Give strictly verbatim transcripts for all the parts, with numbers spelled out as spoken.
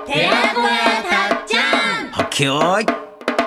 寺子屋たっちゃん。 はっけよーい。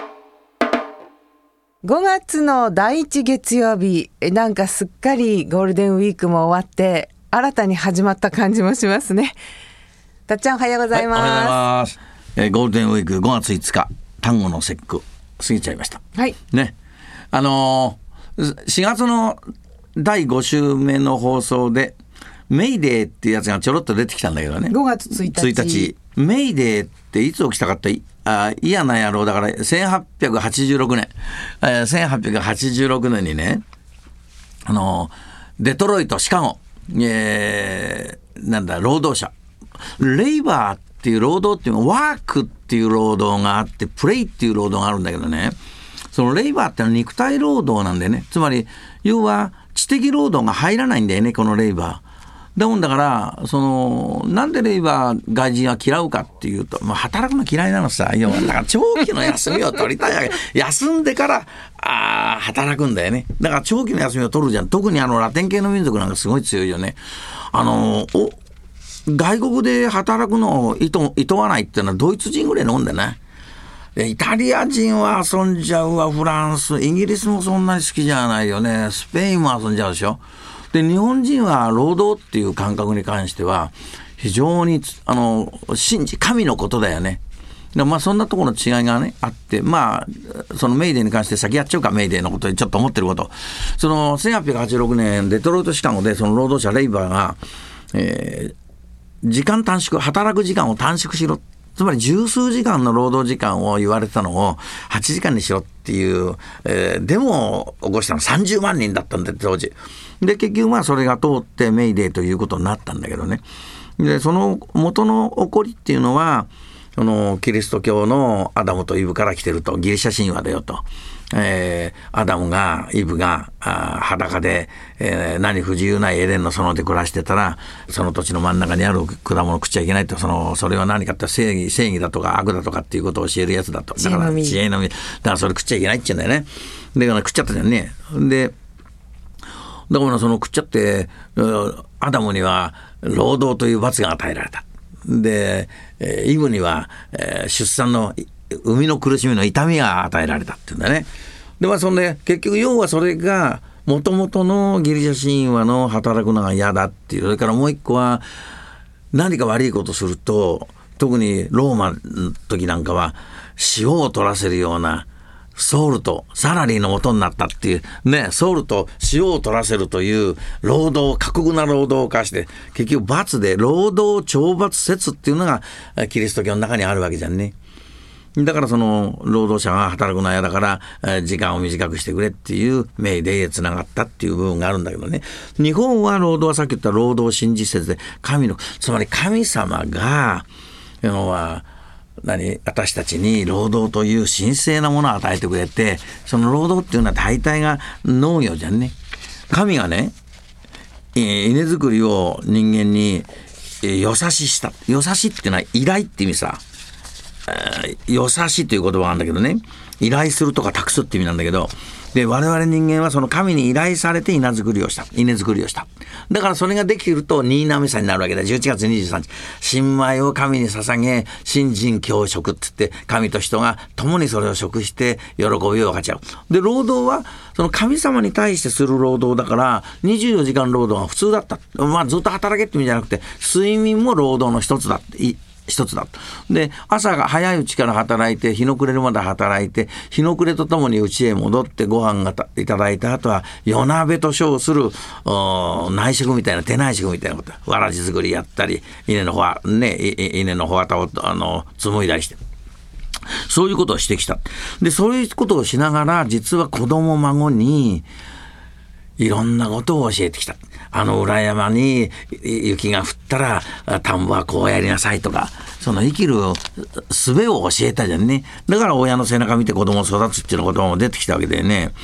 ごがつのだいいち月曜日、なんかすっかりゴールデンウィークも終わって新たに始まった感じもしますね。たっちゃんおはようございます。 はい、おはようございます。えー、ゴールデンウィークごがついつか、単語の節句過ぎちゃいました。 はい。 ね。あのー、しがつのだいご週目の放送でメイデーっていうやつがちょろっと出てきたんだけどね。 ごがつついたち。 ついたち。メイデーっていつ起きたかって、あ、嫌な野郎だからせんはっぴゃくはちじゅうろくねん、えー、せんはっぴゃくはちじゅうろくねんにね、あのデトロイト、シカゴ、えー、なんだ労働者、レイバーっていう労働っていうのはワークっていう労働があってプレイっていう労働があるんだけどね、そのレイバーってのは肉体労働なんでね、つまり要は知的労働が入らないんだよね、このレイバーだもんだから、そのなんでレイバー外人は嫌うかっていうと、まあ、働くの嫌いなのさ。要はだから長期の休みを取りたいわけ。休んでからあ働くんだよね。だから長期の休みを取るじゃん。特にあのラテン系の民族なんかすごい強いよね。あのお外国で働くのをいと、いとわないっていうのはドイツ人ぐらい飲んでね。イタリア人は遊んじゃうわ。フランス、イギリスもそんなに好きじゃないよね。スペインも遊んじゃうでしょ。で日本人は労働っていう感覚に関しては非常にあの信じ神のことだよね。でまあそんなところの違いがねあって、まあそのメイデーに関して先やっちゃうか、メイデーのことにちょっと思ってること、そのせんはっぴゃくはちじゅうろくねんデトロイトシカゴでその労働者レイバーが、えー、時間短縮、働く時間を短縮しろ、つまり十数時間の労働時間を言われてたのをはちじかんにしろっていう、えー、デモを起こしたのさんじゅうまんにんだったんだ当時で、結局まあそれが通ってメイデーということになったんだけどね。でその元の起こりっていうのはそのキリスト教のアダムとイブから来てると、ギリシャ神話だよと。えー、アダムがイブがあ裸で、えー、何不自由ないエデンの園で暮らしてたら、その土地の真ん中にある果物を食っちゃいけないと、そのそれは何かって正義、正義だとか悪だとかっていうことを教えるやつだと。だから知恵の実、だからそれ食っちゃいけないって言うんだよね。だから食っちゃったじゃんね。でだからその食っちゃってアダムには労働という罰が与えられた。でイブには出産の生みの苦しみの痛みが与えられたっていうんだね。でまあそんで結局要はそれがもともとのギリシャ神話の働くのが嫌だっていう。それからもう一個は何か悪いことすると、特にローマの時なんかは塩を取らせるようなソウルとサラリーの元になったっていうね、ソウルと塩を取らせるという労働、過酷な労働を課して、結局罰で労働懲罰説っていうのがキリスト教の中にあるわけじゃんね。だからその労働者が働くのは嫌だから時間を短くしてくれっていうメイデーへつながったっていう部分があるんだけどね。日本は労働はさっき言った労働真実説で、神のつまり神様が要は何私たちに労働という神聖なものを与えてくれて、その労働っていうのは大体が農業じゃんね。神がね稲作りを人間によさしした。よさしっていうのは依頼って意味さ。よさしという言葉があるんだけどね、依頼するとか託すって意味なんだけど、で我々人間はその神に依頼されて稲作りをした稲作りをしただからそれができると新浪さになるわけだ。じゅういちがつにじゅうさんにち、新米を神に捧げ新人共食って言って、神と人が共にそれを食して喜びを分かち合う。で労働はその神様に対してする労働だからにじゅうよじかん労働が普通だった。まあずっと働けって意味じゃなくて、睡眠も労働の一つだって一つだ。で朝が早いうちから働いて日の暮れるまで働いて、日の暮れとともに家へ戻ってご飯がいただいた後は夜鍋と称する内職みたいな、手内職みたいなこと、わらじ作りやったり、稲のほわね稲のほわたをあの紡いだりして、そういうことをしてきた。でそういうことをしながら実は子供孫にいろんなことを教えてきた。あの裏山に雪が降ったら田んぼはこうやりなさいとか、その生きる術を教えたじゃんね。だから親の背中見て子供を育つっていうことも出てきたわけだよね。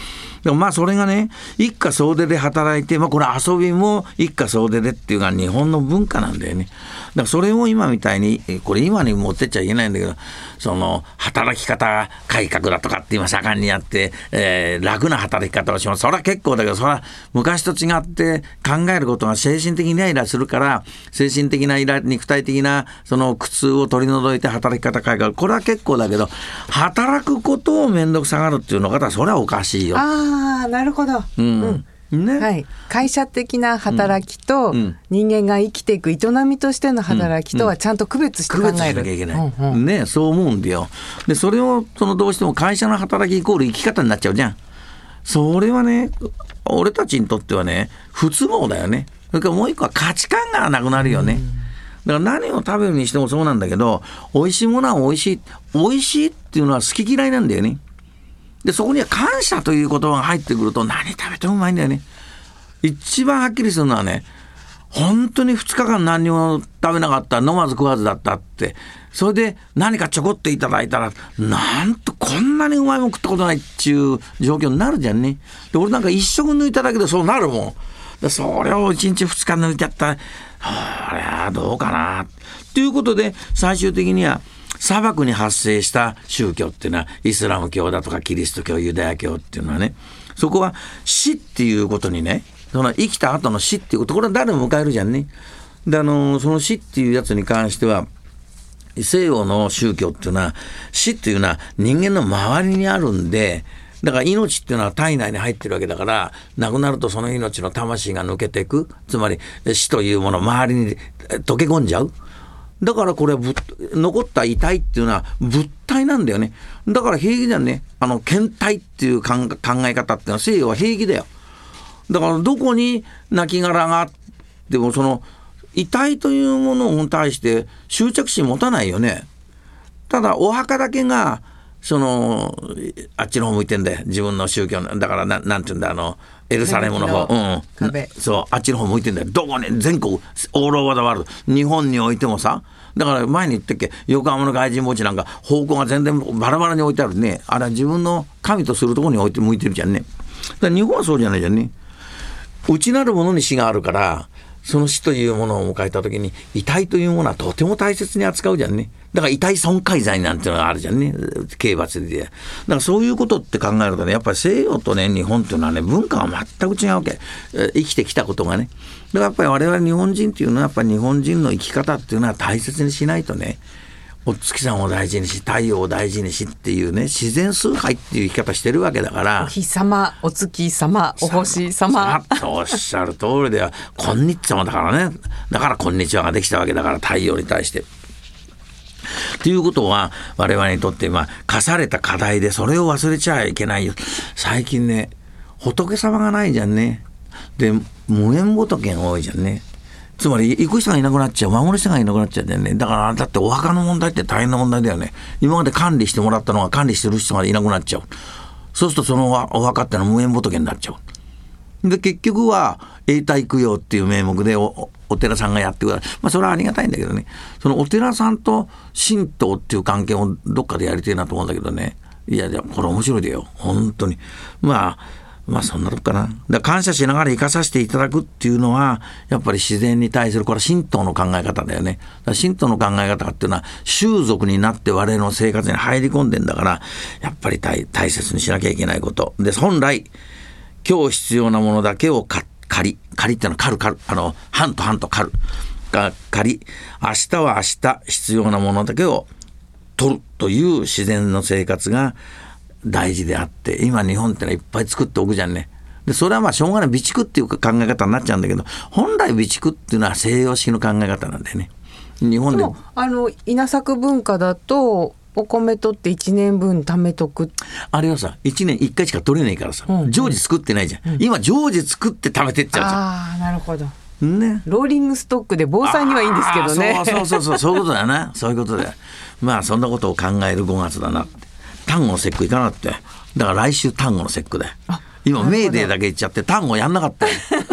でもまあそれがね一家総出で働いて、まあ、これ遊びも一家総出でっていうのが日本の文化なんだよね。だからそれを今みたいにこれ今に持ってっちゃいけないんだけど、その働き方改革だとかって今盛んにやって、えー、楽な働き方をします。それは結構だけど、それは昔と違って考えることが精神的にイライラするから、精神的なイラ肉体的なその苦痛を取り除いて働き方改革、これは結構だけど、働くことを面倒くさがるっていうのがそれはおかしいよ。 ああ、なるほど。 うんうんね、 はい、会社的な働きと人間が生きていく営みとしての働きとはちゃんと区別して考える、 区別しなきゃいけない、 うんうんね、そう思うんだよ。でそれをそのどうしても会社の働きイコール生き方になっちゃうじゃん。それはね俺たちにとってはね不都合だよね。それからもう一個は価値観がなくなるよね。だから何を食べるにしてもそうなんだけど、美味しいものは美味しい美味しいっていうのは好き嫌いなんだよね。でそこには感謝という言葉が入ってくると何食べてもうまいんだよね。一番はっきりするのはね、本当にふつかかん何にも食べなかった、飲まず食わずだったって、それで何かちょこっといただいたらなんとこんなにうまいもん食ったことないっていう状況になるじゃんね。で俺なんか一食抜いただけでそうなるもん。でそれをいちにちふつか抜いちゃったら、これはどうかなということで、最終的には砂漠に発生した宗教っていうのはイスラム教だとかキリスト教、ユダヤ教っていうのはね、そこは死っていうことにね、その生きた後の死っていうこと、これは誰も迎えるじゃんね。であのその死っていうやつに関しては西洋の宗教っていうのは死っていうのは人間の周りにあるんで、だから命っていうのは体内に入ってるわけだから、亡くなるとその命の魂が抜けていく、つまり死というもの周りに溶け込んじゃう。だからこれぶ残った遺体っていうのは物体なんだよね。だから平気だよね。あの検体っていう考え方っていうのは西洋は平気だよ。だからどこに亡骸があってもその遺体というものに対して執着心持たないよね。ただお墓だけがそのあっちの方向いてんだよ、自分の宗教の。だから な, なんていうんだ、あのエルサレムの方、うん、そうあっちの方向いてんだよ。どこに全国オールオーバーザワールド、日本においてもさ、だから前に言ったっけ、横浜の外人墓地なんか方向が全然バラバラに置いてあるね。あれは自分の神とするところに置いて向いてるじゃんね。だから日本はそうじゃないじゃんね。内なるものに死があるから、その死というものを迎えた時に遺体というものはとても大切に扱うじゃんね。だから遺体損壊罪なんていうのがあるじゃんね、刑罰で。だからそういうことって考えるとね、やっぱり西洋とね日本っていうのはね文化は全く違うわけ。生きてきたことがね。だからやっぱり我々日本人っていうのはやっぱり日本人の生き方っていうのは大切にしないとね、お月さんを大事にし太陽を大事にしっていうね、自然崇拝っていう生き方してるわけだから、 お日様、お月様、お星様とおっしゃる通りではこんにちはだからね。だからこんにちはができたわけだから、太陽に対してということは我々にとってまあ課された課題で、それを忘れちゃいけないよ。最近ね仏様がないじゃんね。で無縁仏が多いじゃんね。つまり行く人がいなくなっちゃう、守る人がいなくなっちゃうんだよね。だからだってお墓の問題って大変な問題だよね。今まで管理してもらったのが管理してる人がいなくなっちゃう。そうするとそのお墓ってのは無縁仏になっちゃう。で結局は永代供養っていう名目で お, お寺さんがやってください。まあそれはありがたいんだけどね、そのお寺さんと神道っていう関係をどっかでやりたいなと思うんだけどね。いやいやこれ面白いでよ本当に。まあまあそんなとこかな。だから感謝しながら生かさせていただくっていうのはやっぱり自然に対する、これは神道の考え方だよね。だから神道の考え方っていうのは習俗になって我々の生活に入り込んでんだから、やっぱり 大, 大切にしなきゃいけないことで、本来今日必要なものだけを借り借りっていうのは借る借る、あの半と半と借るが借り、明日は明日必要なものだけを取るという自然の生活が大事であって、今日本ってのはいっぱい作っておくじゃんね。でそれはまあしょうがない備蓄っていう考え方になっちゃうんだけど、本来備蓄っていうのは西洋式の考え方なんだよね。日本でもあの稲作文化だとお米取っていちねんぶん貯めとく。あれはさいちねんいっかいしか取れないからさ、うんうん、常時作ってないじゃん、うん、今常時作って貯めてっちゃうじゃん。 ああなるほどね、 ローリングストックで防災にはいいんですけどね。 そうそうそうそうそういうことだよなそういうことだよ。まあそんなことを考えるごがつだなって。単語の節句行かなかったよ。だから来週単語の節句だよ。今メーデーだけ言っちゃって単語やんなかったよ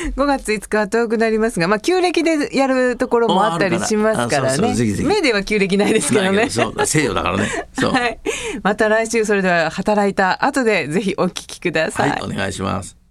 ごがついつかは遠くなりますが、まあ、旧暦でやるところもあったりしますからね。メーデーは旧暦ないですけどね。 そう西洋だからね。そう、 はい、また来週それでは働いた後でぜひお聞きください。 はい、お願いします。